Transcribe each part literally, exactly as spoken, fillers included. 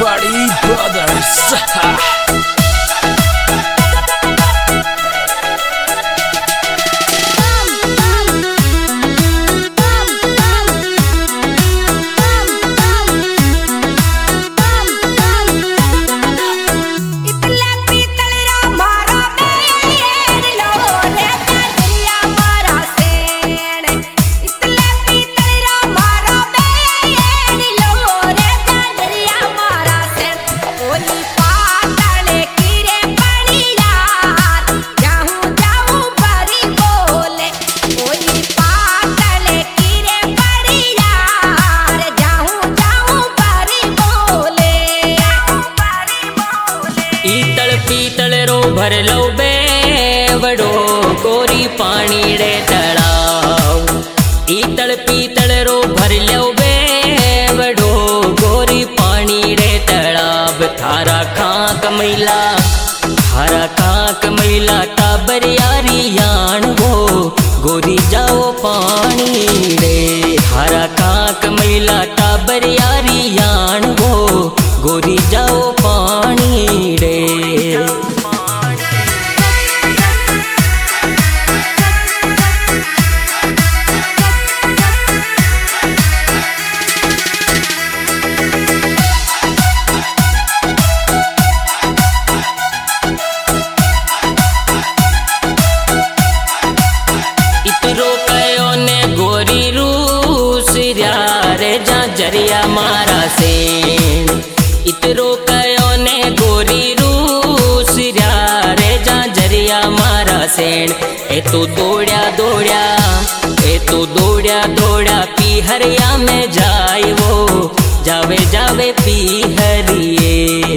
Buddy Brothers. पीतल रो भर लो बेवड़ो गोरी पानी रे तलाव। ईतल पीतल रो भर लो बेवड़ो गोरी पानी रे तलाव। थारा खाक मैला थारा खाक मैला टाबर यारी यान वो गोरी जाओ पानी रे। थारा खाक मैला टाबर यारी यान वो गोरी जाओ पानी रे। इतरो कयो ने गोरी रूस रे जा जरिया मारा से। इतरो कयो ने गोरी रूस रे जा जरिया मारा सेन। ए तो दौड़ा दौड़ा ए तो दौड़ा दौड़ा पी हरिया में जाए वो जावे जावे पी हरिए।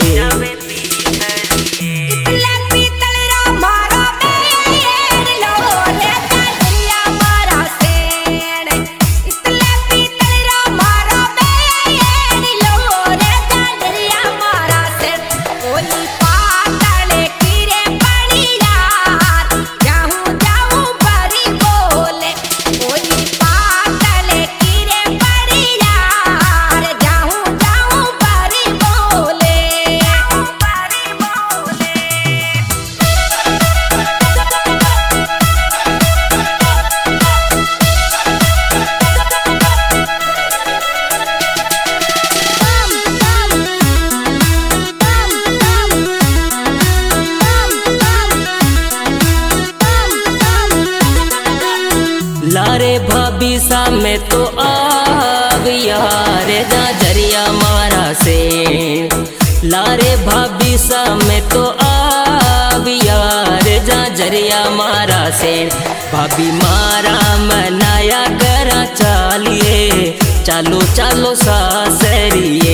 लारे भाभी सा में तो आव यार जा जरिया मारा से। लारे भाभी सा में तो आव यार जा जरिया मारा से। भाभी मारा मनाया करा चालिए चालो चालो सासरिए।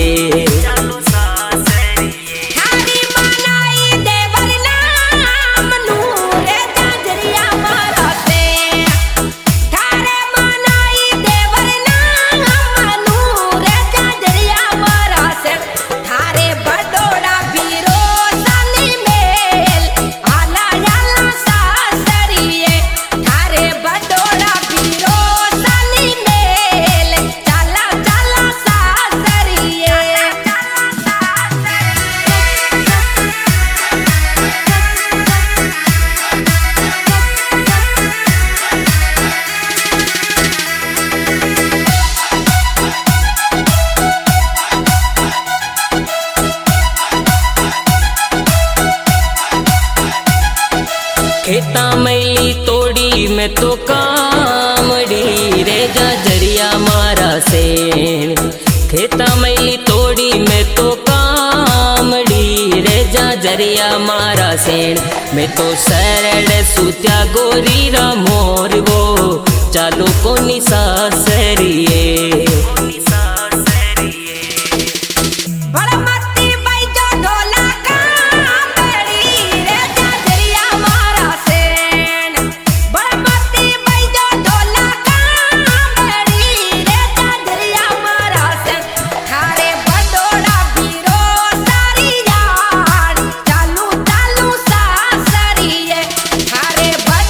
खेता मैली तोड़ी में तो कामड़ी रे जा जरिया मारा से। खेता मैली तोड़ी में तो कामड़ी रे जा जरिया मारा से। मैं तो सरड़ सुत्या गोरी रा मोर वो चालो कोनी सासरिए।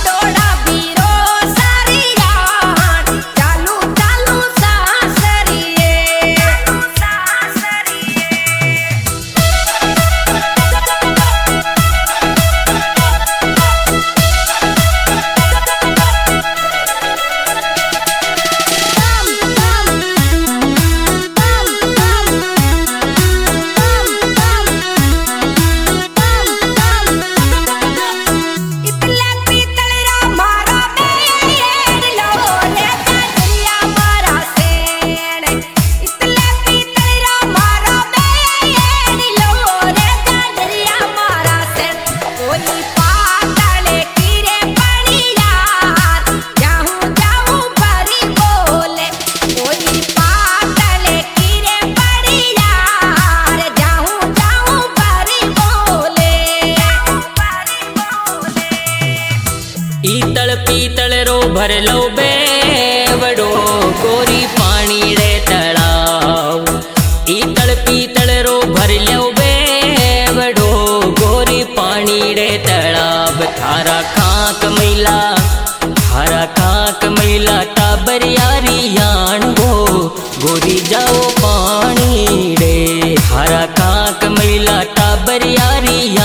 सारी भर लो बेवड़ो गोरी पानी रे तलाव ईतल पीतल रो भर लो बेवड़ो गोरी पानी रे तलाव थारा खाक मैला थारा खाक मैला टाबर यारी याणगो गोरी जाओ पानी रे थारा खाक मैला टाबर यारी